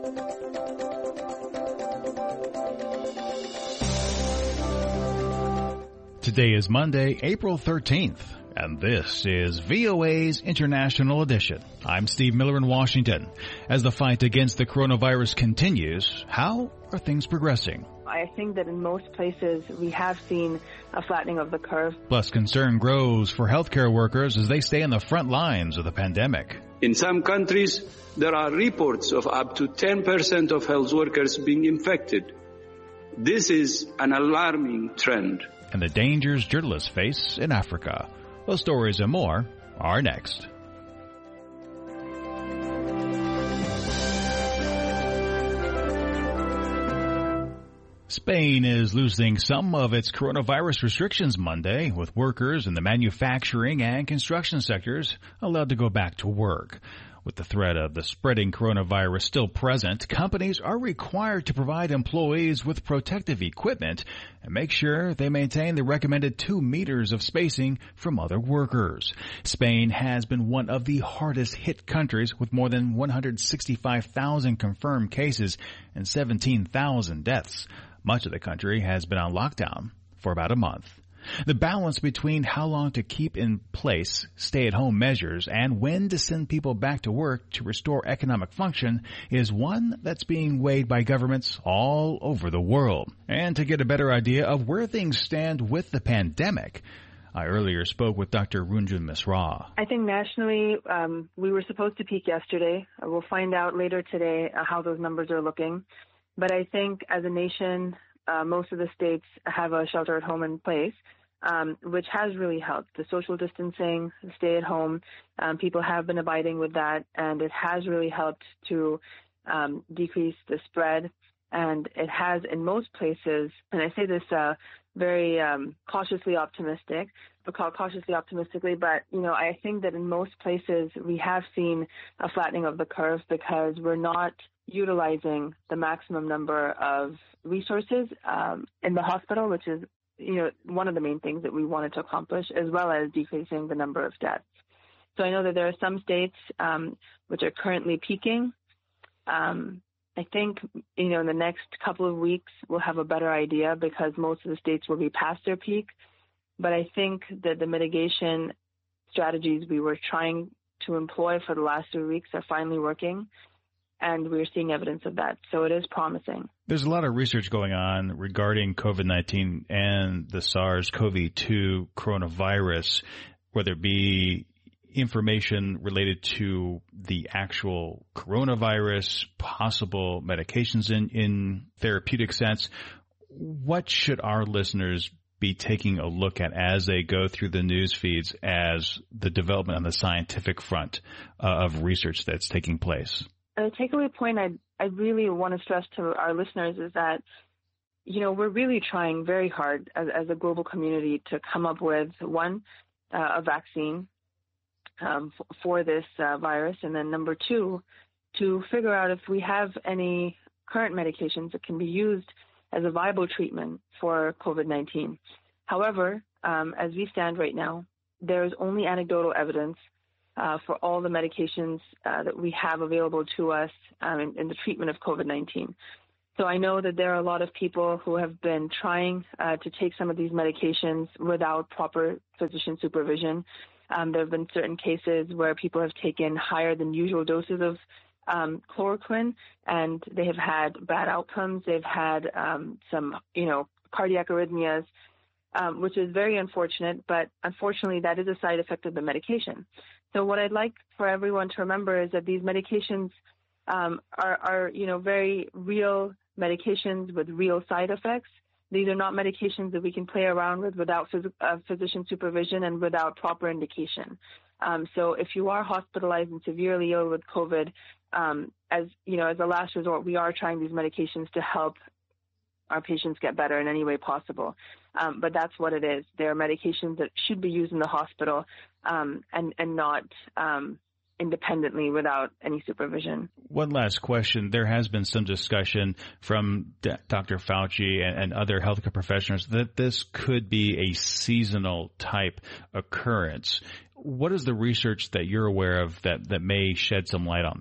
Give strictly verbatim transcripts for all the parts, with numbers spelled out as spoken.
Today is Monday, April thirteenth, and this is V O A's International Edition. I'm Steve Miller in Washington. As the fight against the coronavirus continues, how are things progressing? I think that in most places we have seen a flattening of the curve. Plus, concern grows for healthcare workers as they stay in the front lines of the pandemic. In some countries, there are reports of up to ten percent of health workers being infected. This is an alarming trend. And the dangers journalists face in Africa. Those stories and more are next. Spain is loosening some of its coronavirus restrictions Monday, with workers in the manufacturing and construction sectors allowed to go back to work. With the threat of the spreading coronavirus still present, companies are required to provide employees with protective equipment and make sure they maintain the recommended two meters of spacing from other workers. Spain has been one of the hardest hit countries with more than one hundred sixty-five thousand confirmed cases and seventeen thousand deaths. Much of the country has been on lockdown for about a month. The balance between how long to keep in place stay-at-home measures and when to send people back to work to restore economic function is one that's being weighed by governments all over the world. And to get a better idea of where things stand with the pandemic, I earlier spoke with Doctor Runjun Misra. I think nationally, um, we were supposed to peak yesterday. We'll find out later today uh, how those numbers are looking. But I think as a nation, uh, most of the states have a shelter at home in place, um, which has really helped. The social distancing, the stay at home, um, people have been abiding with that, and it has really helped to um, decrease the spread. And it has in most places, and I say this uh, very um, cautiously optimistic, but cautiously optimistically, but, you know, I think that in most places we have seen a flattening of the curve because we're not utilizing the maximum number of resources um, in the hospital, which is, you know, one of the main things that we wanted to accomplish, as well as decreasing the number of deaths. So I know that there are some states um, which are currently peaking. Um, I think, you know, in the next couple of weeks, we'll have a better idea because most of the states will be past their peak. But I think that the mitigation strategies we were trying to employ for the last three weeks are finally working. And we're seeing evidence of that. So it is promising. There's a lot of research going on regarding COVID nineteen and the SARS-C o V two coronavirus, whether it be information related to the actual coronavirus, possible medications in, in therapeutic sense. What should our listeners be taking a look at as they go through the news feeds as the development on the scientific front uh, of research that's taking place? The takeaway point I I really want to stress to our listeners is that, you know, we're really trying very hard as, as a global community to come up with, one, uh, a vaccine um, f- for this uh, virus, and then number two, to figure out if we have any current medications that can be used as a viable treatment for COVID nineteen. However, um, as we stand right now, there is only anecdotal evidence Uh, for all the medications uh, that we have available to us um, in, in the treatment of COVID nineteen. So I know that there are a lot of people who have been trying uh, to take some of these medications without proper physician supervision. Um, there have been certain cases where people have taken higher than usual doses of um, chloroquine, and they have had bad outcomes. They've had um, some, you know, cardiac arrhythmias, um, which is very unfortunate, but unfortunately that is a side effect of the medication. So what I'd like for everyone to remember is that these medications um, are, are, you know, very real medications with real side effects. These are not medications that we can play around with without phys- uh, physician supervision and without proper indication. Um, so if you are hospitalized and severely ill with COVID, um, as you know, as a last resort, we are trying these medications to help our patients get better in any way possible. Um, but that's what it is. They are medications that should be used in the hospital um, and, and not um, independently without any supervision. One last question. There has been some discussion from D- Doctor Fauci and, and other healthcare professionals that this could be a seasonal type occurrence. What is the research that you're aware of that, that may shed some light on that?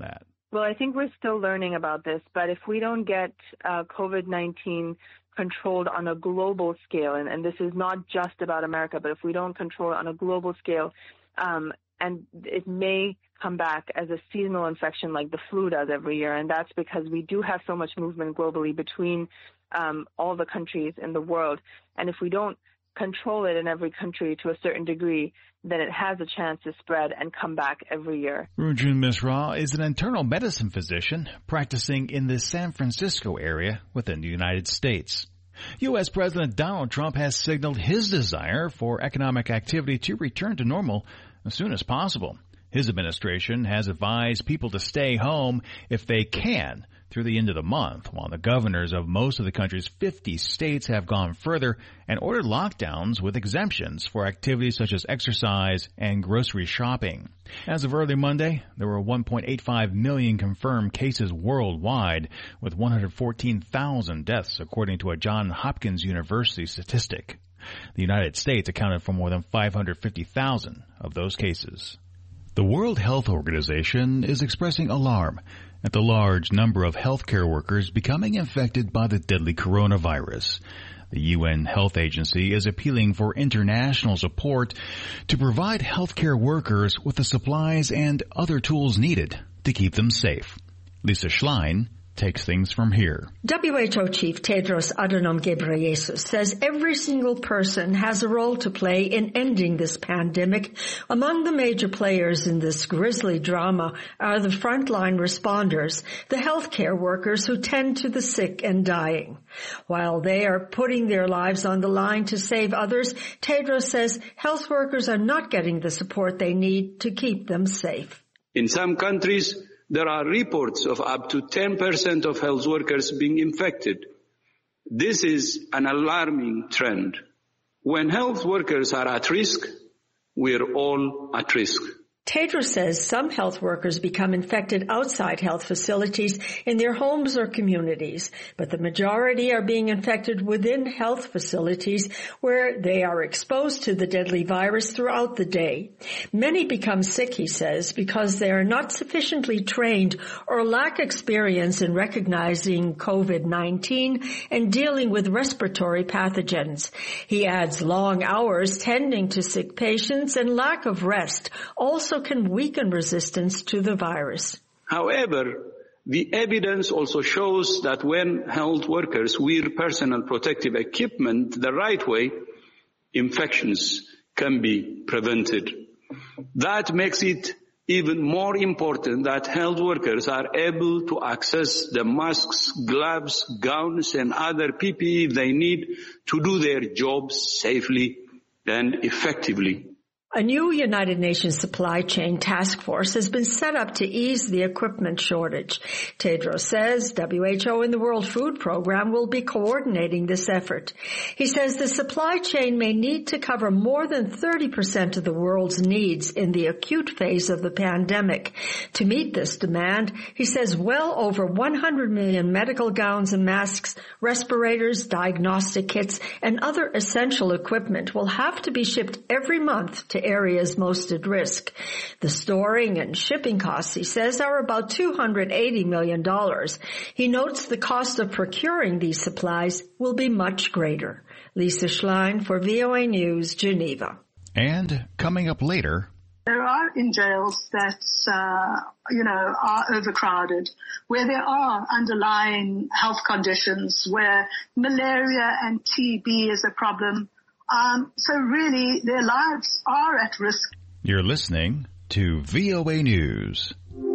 Well, I think we're still learning about this, but if we don't get uh, COVID nineteen controlled on a global scale, and, and this is not just about America, but if we don't control it on a global scale, um, and it may come back as a seasonal infection like the flu does every year, and that's because we do have so much movement globally between um, all the countries in the world, and if we don't control it in every country to a certain degree, then it has a chance to spread and come back every year. Runjun Misra is an internal medicine physician practicing in the San Francisco area within the United States. U S. President Donald Trump has signaled his desire for economic activity to return to normal as soon as possible. His administration has advised people to stay home if they can through the end of the month, while the governors of most of the country's fifty states have gone further and ordered lockdowns with exemptions for activities such as exercise and grocery shopping. As of early Monday, there were one point eight five million confirmed cases worldwide, with one hundred fourteen thousand deaths, according to a Johns Hopkins University statistic. The United States accounted for more than five hundred fifty thousand of those cases. The World Health Organization is expressing alarm at the large number of healthcare workers becoming infected by the deadly coronavirus. The U N Health Agency is appealing for international support to provide healthcare workers with the supplies and other tools needed to keep them safe. Lisa Schlein takes things from here. W H O Chief Tedros Adhanom Ghebreyesus says every single person has a role to play in ending this pandemic. Among the major players in this grisly drama are the frontline responders, the healthcare workers who tend to the sick and dying. While they are putting their lives on the line to save others, Tedros says health workers are not getting the support they need to keep them safe. In some countries, there are reports of up to ten percent of health workers being infected. This is an alarming trend. When health workers are at risk, we're all at risk. Tedros says some health workers become infected outside health facilities in their homes or communities, but the majority are being infected within health facilities where they are exposed to the deadly virus throughout the day. Many become sick, he says, because they are not sufficiently trained or lack experience in recognizing COVID nineteen and dealing with respiratory pathogens. He adds long hours tending to sick patients and lack of rest also can weaken resistance to the virus. However, the evidence also shows that when health workers wear personal protective equipment the right way, infections can be prevented. That makes it even more important that health workers are able to access the masks, gloves, gowns, and other P P E they need to do their jobs safely and effectively. A new United Nations supply chain task force has been set up to ease the equipment shortage. Tedros says W H O and the World Food Program will be coordinating this effort. He says the supply chain may need to cover more than thirty percent of the world's needs in the acute phase of the pandemic. To meet this demand, he says well over one hundred million medical gowns and masks, respirators, diagnostic kits, and other essential equipment will have to be shipped every month to areas most at risk. The storing and shipping costs, he says, are about two hundred eighty million dollars. He notes the cost of procuring these supplies will be much greater. Lisa Schlein for V O A News, Geneva. And coming up later, there are in jails that, uh, you know, are overcrowded, where there are underlying health conditions, where malaria and T B is a problem. Um, so really, their lives are at risk. You're listening to V O A News.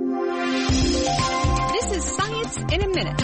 This is Science in a Minute.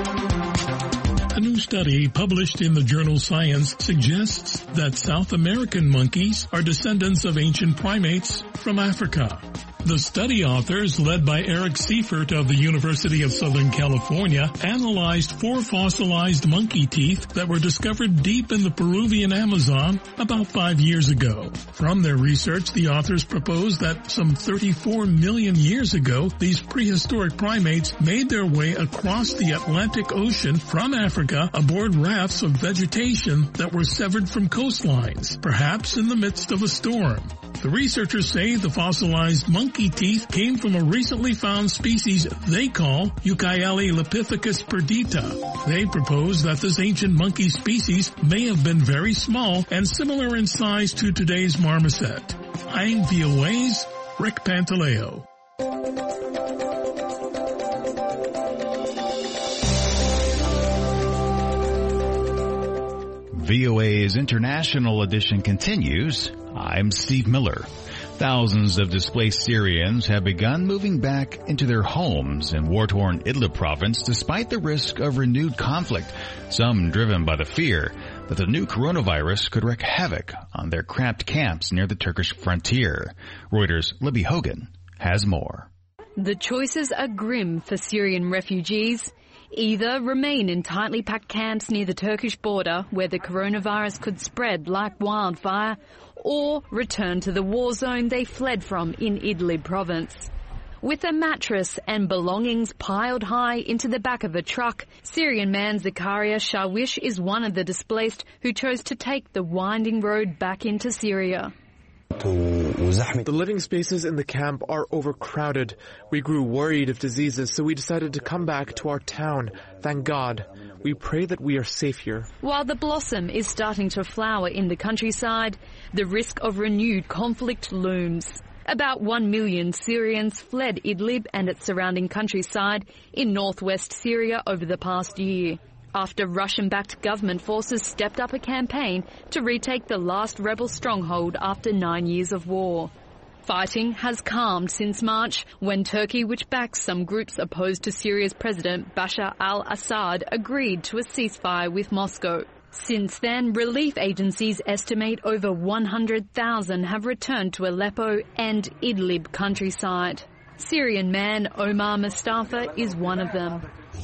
A new study published in the journal Science suggests that South American monkeys are descendants of ancient primates from Africa. The study authors, led by Eric Seifert of the University of Southern California, analyzed four fossilized monkey teeth that were discovered deep in the Peruvian Amazon about five years ago. From their research, the authors proposed that some thirty-four million years ago, these prehistoric primates made their way across the Atlantic Ocean from Africa aboard rafts of vegetation that were severed from coastlines, perhaps in the midst of a storm. The researchers say the fossilized monkey teeth came from a recently found species they call Ukialepithecus perdita. They propose that this ancient monkey species may have been very small and similar in size to today's marmoset. I'm V O A's Rick Pantaleo. V O A's International Edition continues. I'm Steve Miller. Thousands of displaced Syrians have begun moving back into their homes in war-torn Idlib province despite the risk of renewed conflict, some driven by the fear that the new coronavirus could wreak havoc on their cramped camps near the Turkish frontier. Reuters' Libby Hogan has more. The choices are grim for Syrian refugees. Either remain in tightly packed camps near the Turkish border where the coronavirus could spread like wildfire, or return to the war zone they fled from in Idlib province. With a mattress and belongings piled high into the back of a truck, Syrian man Zakaria Shawish is one of the displaced who chose to take the winding road back into Syria. The living spaces in the camp are overcrowded. We grew worried of diseases, so we decided to come back to our town. Thank God. We pray that we are safe here. While the blossom is starting to flower in the countryside, the risk of renewed conflict looms. About one million Syrians fled Idlib and its surrounding countryside in northwest Syria over the past year, after Russian-backed government forces stepped up a campaign to retake the last rebel stronghold after nine years of war. Fighting has calmed since March, when Turkey, which backs some groups opposed to Syria's President Bashar al-Assad, agreed to a ceasefire with Moscow. Since then, relief agencies estimate over one hundred thousand have returned to Aleppo and Idlib countryside. Syrian man Omar Mustafa is one of them.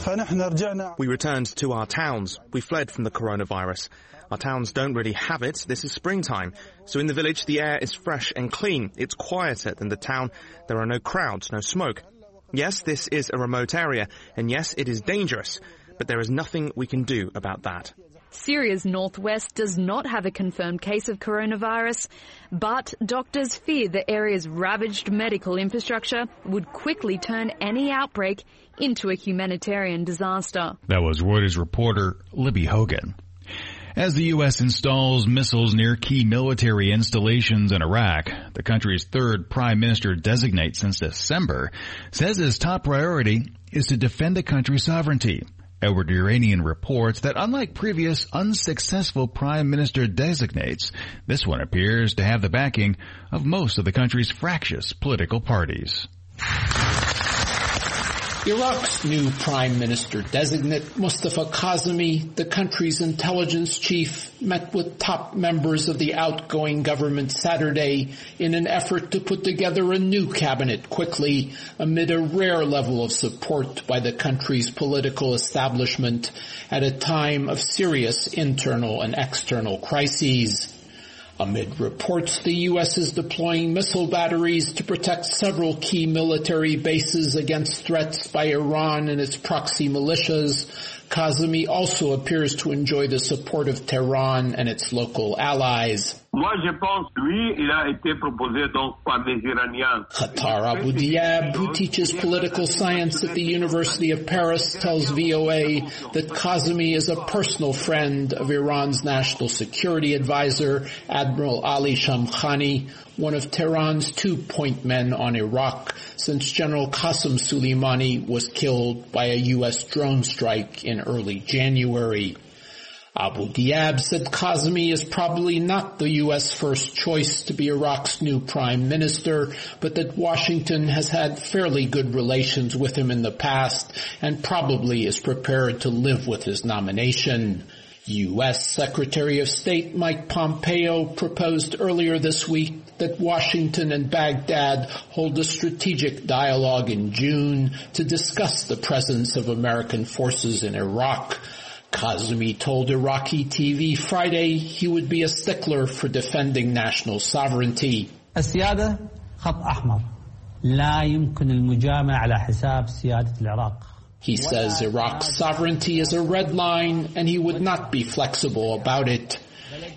We returned to our towns. We fled from the coronavirus. Our towns don't really have it. This is springtime. So in the village, the air is fresh and clean. It's quieter than the town. There are no crowds, no smoke. Yes, this is a remote area, and yes, it is dangerous. But there is nothing we can do about that. Syria's northwest does not have a confirmed case of coronavirus, but doctors fear the area's ravaged medical infrastructure would quickly turn any outbreak into a humanitarian disaster. That was Reuters reporter Libby Hogan. As the U S installs missiles near key military installations in Iraq, the country's third prime minister-designate since December says his top priority is to defend the country's sovereignty. Edward Iranian reports that unlike previous unsuccessful prime minister designates, this one appears to have the backing of most of the country's fractious political parties. Iraq's new prime minister-designate, Mustafa Kazemi, the country's intelligence chief, met with top members of the outgoing government Saturday in an effort to put together a new cabinet quickly amid a rare level of support by the country's political establishment at a time of serious internal and external crises. Amid reports the U S is deploying missile batteries to protect several key military bases against threats by Iran and its proxy militias, Kazemi also appears to enjoy the support of Tehran and its local allies. Khatar Abu Diab, who teaches political science at the University of Paris, tells V O A that Kazemi is a personal friend of Iran's national security advisor, Admiral Ali Shamkhani, one of Tehran's two-point men on Iraq, since General Qasem Soleimani was killed by a U S drone strike in early January. Abu Diab said Kazemi is probably not the U S first choice to be Iraq's new prime minister, but that Washington has had fairly good relations with him in the past and probably is prepared to live with his nomination. U S Secretary of State Mike Pompeo proposed earlier this week that Washington and Baghdad hold a strategic dialogue in June to discuss the presence of American forces in Iraq. Kazemi told Iraqi T V Friday he would be a stickler for defending national sovereignty. السيادة خط أحمر لا يمكن المجاملة على حساب سيادة العراق. He says Iraq's sovereignty is a red line and he would not be flexible about it.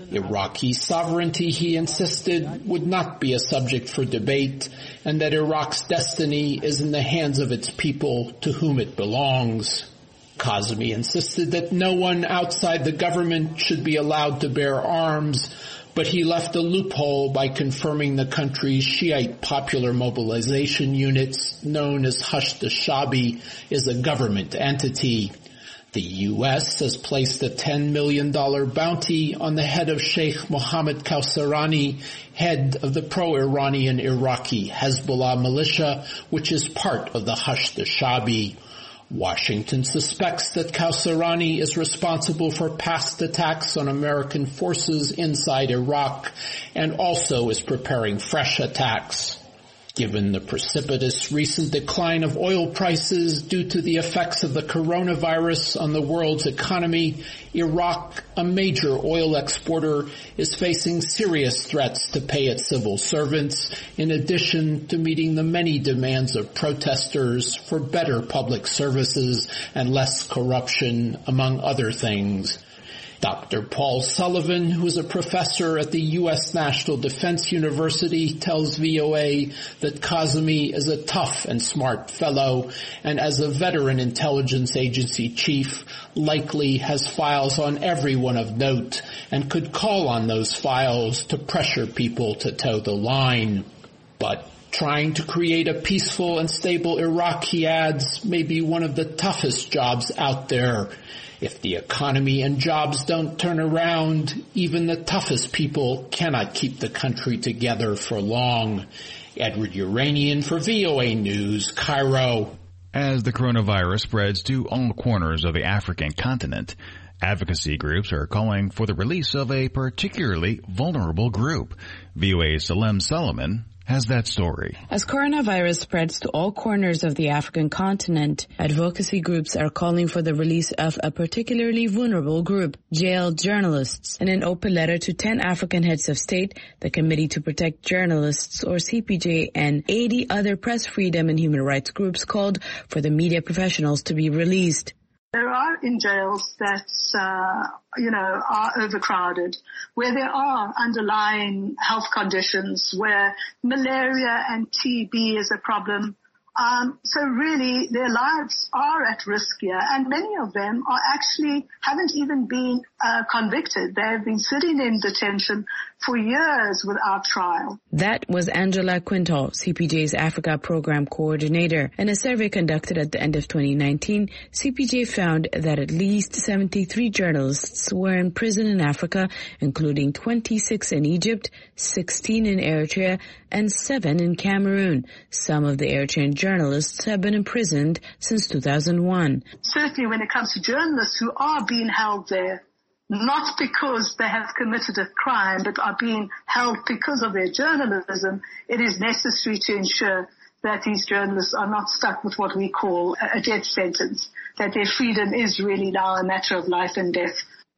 Iraqi sovereignty, he insisted, would not be a subject for debate, and that Iraq's destiny is in the hands of its people to whom it belongs. Kazemi insisted that no one outside the government should be allowed to bear arms, but he left a loophole by confirming the country's Shiite popular mobilization units, known as Hashd al-Shaabi, is a government entity. The U S has placed a ten million dollars bounty on the head of Sheikh Mohammed Kausarani, head of the pro-Iranian Iraqi Hezbollah militia, which is part of the Hashd al-Shaabi. Washington suspects that Kausarani is responsible for past attacks on American forces inside Iraq and also is preparing fresh attacks. Given the precipitous recent decline of oil prices due to the effects of the coronavirus on the world's economy, Iraq, a major oil exporter, is facing serious threats to pay its civil servants, in addition to meeting the many demands of protesters for better public services and less corruption, among other things. Doctor Paul Sullivan, who is a professor at the U S National Defense University, tells V O A that Kazemi is a tough and smart fellow, and as a veteran intelligence agency chief, likely has files on everyone of note and could call on those files to pressure people to toe the line. But trying to create a peaceful and stable Iraq, he adds, may be one of the toughest jobs out there. If the economy and jobs don't turn around, even the toughest people cannot keep the country together for long. Edward Uranian for V O A News, Cairo. As the coronavirus spreads to all corners of the African continent, advocacy groups are calling for the release of a particularly vulnerable group. V O A's Salem Solomon has that story. As coronavirus spreads to all corners of the African continent, advocacy groups are calling for the release of a particularly vulnerable group, jailed journalists. In an open letter to ten African heads of state, the Committee to Protect Journalists, or C P J, and eighty other press freedom and human rights groups called for the media professionals to be released. There are in jails that, uh, you know, are overcrowded, where there are underlying health conditions, where malaria and T B is a problem. Um, so really, their lives are at risk here, and many of them are actually haven't even been uh, convicted. They have been sitting in detention for years without trial. That was Angela Quintal, C P J's Africa Program Coordinator. In a survey conducted at the end of twenty nineteen, C P J found that at least seventy-three journalists were in prison in Africa, including twenty-six in Egypt, sixteen in Eritrea, and seven in Cameroon. Some of the Eritrean journalists have been imprisoned since two thousand one. Certainly when it comes to journalists who are being held there, not because they have committed a crime, but are being held because of their journalism, it is necessary to ensure that these journalists are not stuck with what we call a death sentence, that their freedom is really now a matter of life and death.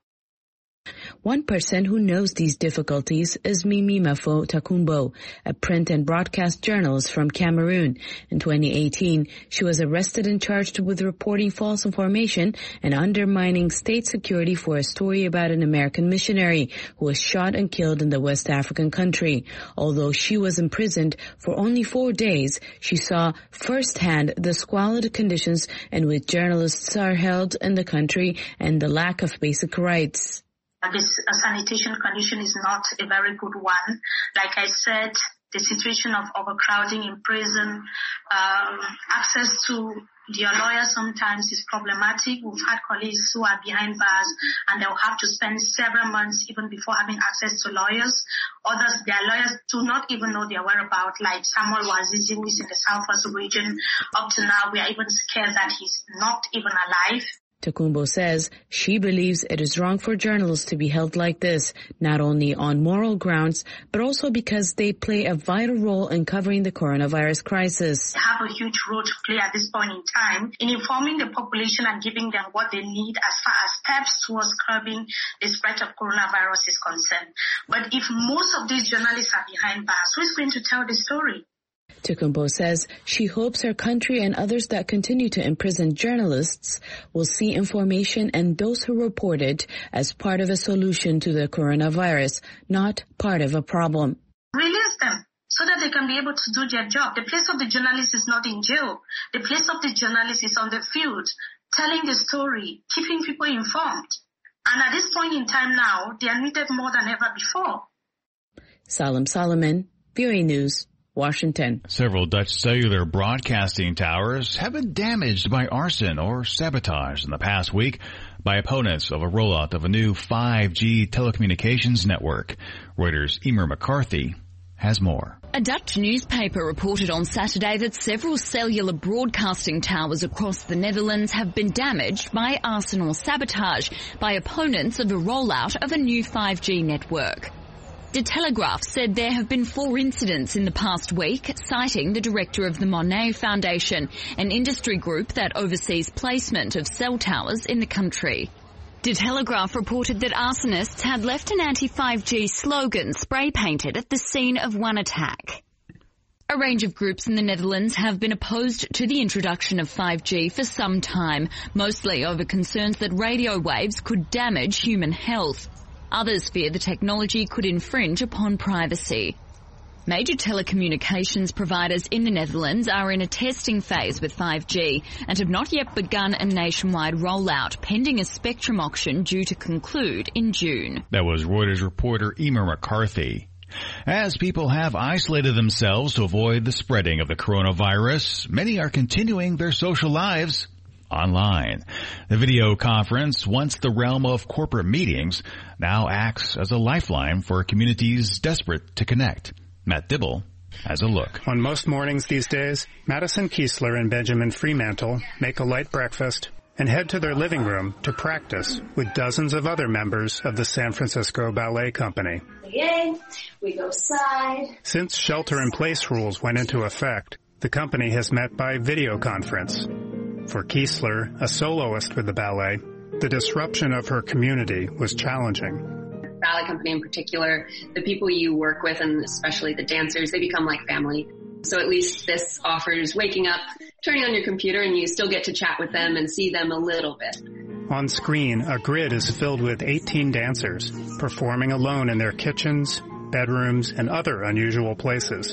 One person who knows these difficulties is Mimi Mafo Takumbo, a print and broadcast journalist from Cameroon. In twenty eighteen, she was arrested and charged with reporting false information and undermining state security for a story about an American missionary who was shot and killed in the West African country. Although she was imprisoned for only four days, she saw firsthand the squalid conditions in which journalists are held in the country and the lack of basic rights. This uh, sanitation condition is not a very good one. Like I said, the situation of overcrowding in prison, um, access to their lawyers sometimes is problematic. We've had colleagues who are behind bars and they'll have to spend several months even before having access to lawyers. Others, their lawyers do not even know their whereabouts, like Samuel Wazizi, who is in the Southwest region. Up to now, we are even scared that he's not even alive. Takumbo says she believes it is wrong for journalists to be held like this, not only on moral grounds, but also because they play a vital role in covering the coronavirus crisis. They have a huge role to play at this point in time in informing the population and giving them what they need as far as steps towards curbing the spread of coronavirus is concerned. But if most of these journalists are behind bars, who is going to tell the story? Takumbo says she hopes her country and others that continue to imprison journalists will see information and those who report it as part of a solution to the coronavirus, not part of a problem. Release them so that they can be able to do their job. The place of the journalist is not in jail. The place of the journalist is on the field, telling the story, keeping people informed. And at this point in time now, they are needed more than ever before. Salam Solomon, V O A News, Washington. Several Dutch cellular broadcasting towers have been damaged by arson or sabotage in the past week by opponents of a rollout of a new five G telecommunications network. Reuters' Emer McCarthy has more. A Dutch newspaper reported on Saturday that several cellular broadcasting towers across the Netherlands have been damaged by arson or sabotage by opponents of a rollout of a new five G network. De Telegraaf said there have been four incidents in the past week, citing the director of the Monet Foundation, an industry group that oversees placement of cell towers in the country. De Telegraaf reported that arsonists had left an anti five G slogan spray-painted at the scene of one attack. A range of groups in the Netherlands have been opposed to the introduction of five G for some time, mostly over concerns that radio waves could damage human health. Others fear the technology could infringe upon privacy. Major telecommunications providers in the Netherlands are in a testing phase with five G and have not yet begun a nationwide rollout, pending a spectrum auction due to conclude in June. That was Reuters reporter Emer McCarthy. As people have isolated themselves to avoid the spreading of the coronavirus, many are continuing their social lives online. The video conference, once the realm of corporate meetings, now acts as a lifeline for communities desperate to connect. Matt Dibble has a look. On most mornings these days, Madison Kiesler and Benjamin Fremantle make a light breakfast and head to their living room to practice with dozens of other members of the San Francisco Ballet Company. Again, we go side. Since shelter-in-place rules went into effect, the company has met by video conference. For Kiesler, a soloist with the ballet, the disruption of her community was challenging. Ballet company in particular, the people you work with, and especially the dancers, they become like family. So at least this offers waking up, turning on your computer, and you still get to chat with them and see them a little bit. On screen, a grid is filled with eighteen dancers, performing alone in their kitchens, bedrooms, and other unusual places.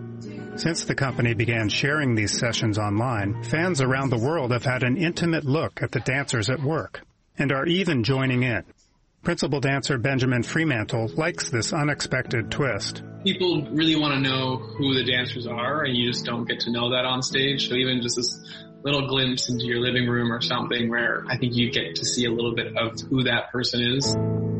Since the company began sharing these sessions online, fans around the world have had an intimate look at the dancers at work and are even joining in. Principal dancer Benjamin Fremantle likes this unexpected twist. People really want to know who the dancers are, and you just don't get to know that on stage. So even just this little glimpse into your living room or something where I think you get to see a little bit of who that person is.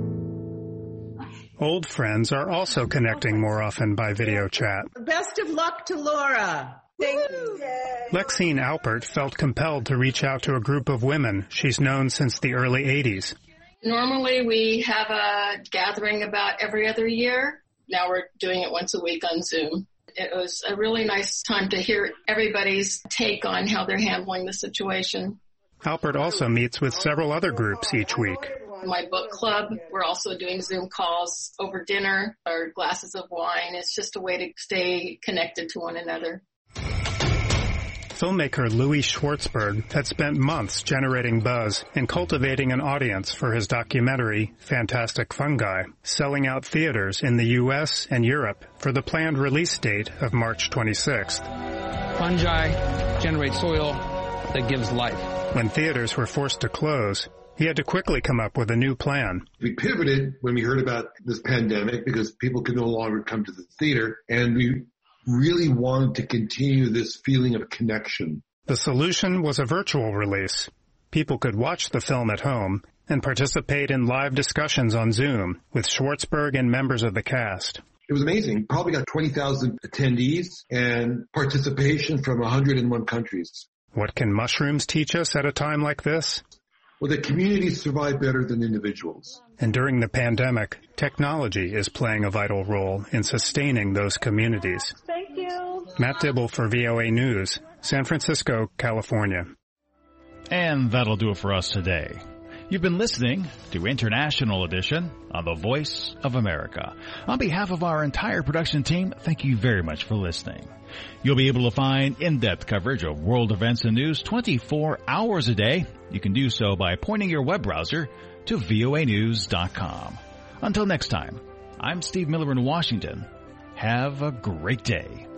Old friends are also connecting more often by video chat. Best of luck to Laura. Thank you. Lexine Alpert felt compelled to reach out to a group of women she's known since the early eighties. Normally we have a gathering about every other year. Now we're doing it once a week on Zoom. It was a really nice time to hear everybody's take on how they're handling the situation. Alpert also meets with several other groups each week. My book club, we're also doing Zoom calls over dinner or glasses of wine. It's just a way to stay connected to one another. Filmmaker Louis Schwartzberg had spent months generating buzz and cultivating an audience for his documentary, Fantastic Fungi, selling out theaters in the U S and Europe for the planned release date of March twenty-sixth. Fungi generate soil that gives life. When theaters were forced to close, he had to quickly come up with a new plan. We pivoted when we heard about this pandemic because people could no longer come to the theater, and we really wanted to continue this feeling of connection. The solution was a virtual release. People could watch the film at home and participate in live discussions on Zoom with Schwartzberg and members of the cast. It was amazing. Probably got twenty thousand attendees and participation from one hundred one countries. What can mushrooms teach us at a time like this? Well, that communities survive better than individuals. And during the pandemic, technology is playing a vital role in sustaining those communities. Thank you. Matt Dibble for V O A News, San Francisco, California. And that'll do it for us today. You've been listening to International Edition on the Voice of America. On behalf of our entire production team, thank you very much for listening. You'll be able to find in-depth coverage of world events and news twenty-four hours a day. You can do so by pointing your web browser to V O A news dot com. Until next time, I'm Steve Miller in Washington. Have a great day.